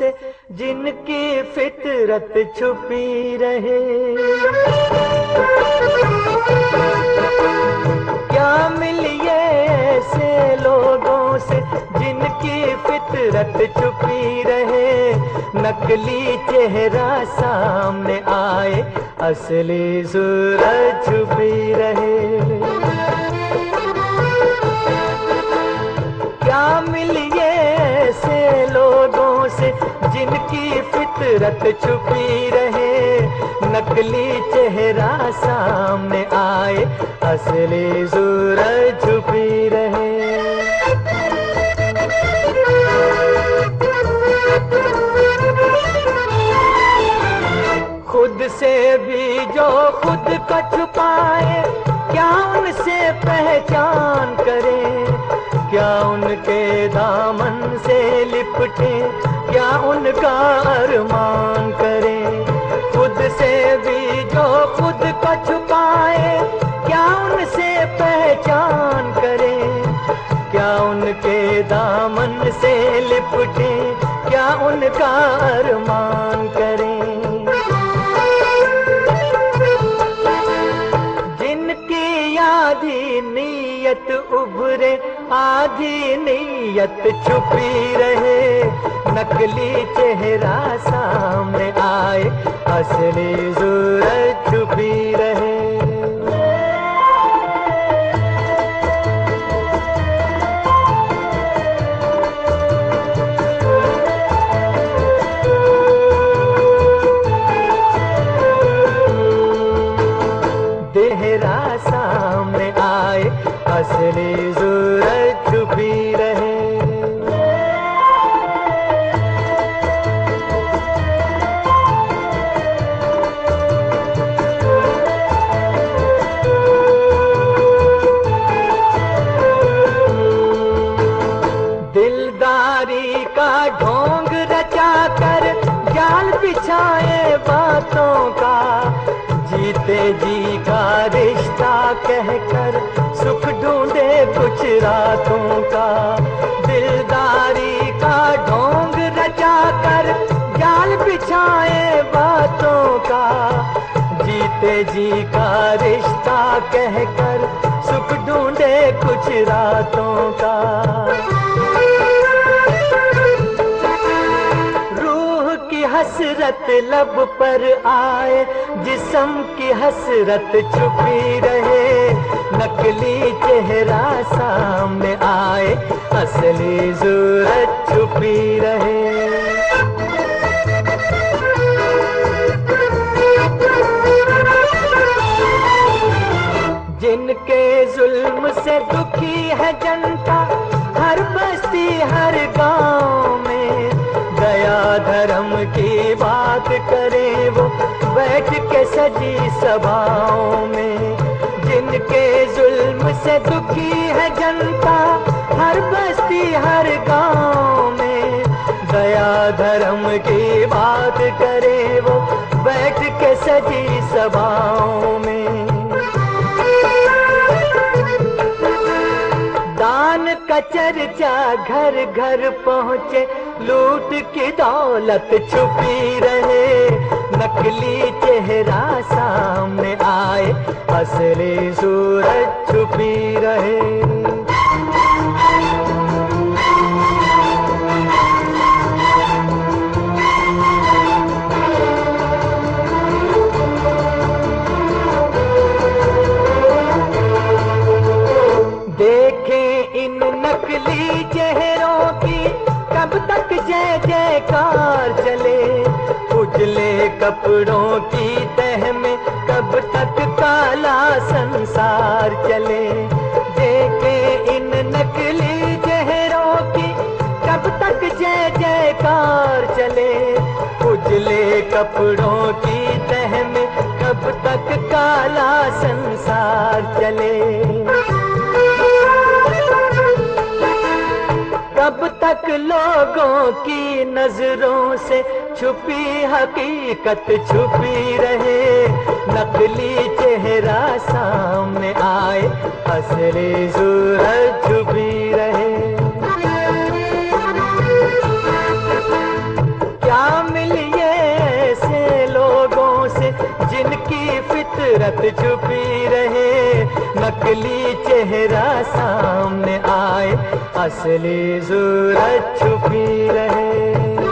से जिनकी फितरत छुपी रहे। क्या मिलिए ऐसे लोगों से जिनकी फितरत छुपी रहे, नकली चेहरा सामने आए, असली सूरत छुपी रहे। क्या मिलिए ऐसे लोगों से जिनकी फितरत छुपी रहे, नकली चेहरा सामने आए, असली सूरत छुपी रहे। खुद से भी जो खुद को छुपाए, क्या उनसे पहचान करें, क्या उनके दामन से लिपटे, क्या उनका अरमान करें। खुद से भी जो खुद को छुपाए, क्या उनसे पहचान करें, क्या उनके दामन से लिपटे, क्या उनका अरमान करें। जिनकी आधी नीयत उभरे, आधी नीयत छुपी रहे, नकली चेहरा सामने आए, असली सूरत छुपी रहे। चेहरा सामने आए, असली सूरत छुपी रहे। दिलदारी का ढोंग रचा कर जाल बिछाए बातों का, जीते जी का रिश्ता कहकर सुख ढूंढे कुछ रातों का। दिलदारी का ढोंग रचा कर जाल बिछाए बातों का, जीते जी का रिश्ता कहकर सुख ढूंढे कुछ रातों का। हसरत लब पर आए, जिस्म की हसरत छुपी रहे, नकली चेहरा सामने आए, असली सूरत छुपी रहे। जिनके जुल्म से दुखी है जनता, हर बस्ती हर गांव में, दया धर्म की बात करें वो बैठ के सजी सभाओं में। जिनके जुल्म से दुखी है जनता, हर बस्ती हर गांव में, दया धर्म की बात करें वो बैठ के सजी सभाओं में। दान का चर्चा घर घर पहुँचे, लूट की दौलत छुपी रहे, नकली चेहरा सामने आए, असली सूरत छुपी रहे। देखें इन नकली चेहरों की कब तक जय जयकार चले, उजले कपड़ों की तह में कब तक काला संसार चले। देखें इन नकली चेहरों की कब तक जय जयकार चले, उजले कपड़ों की तह में कब तक काला संसार चले। कब तक लोगों की नजरों से छुपी हकीकत छुपी रहे, नकली चेहरा सामने आए, असली सूरत छुपी रहे। नकली चेहरा सामने आए, असली सूरत छुपी रहे।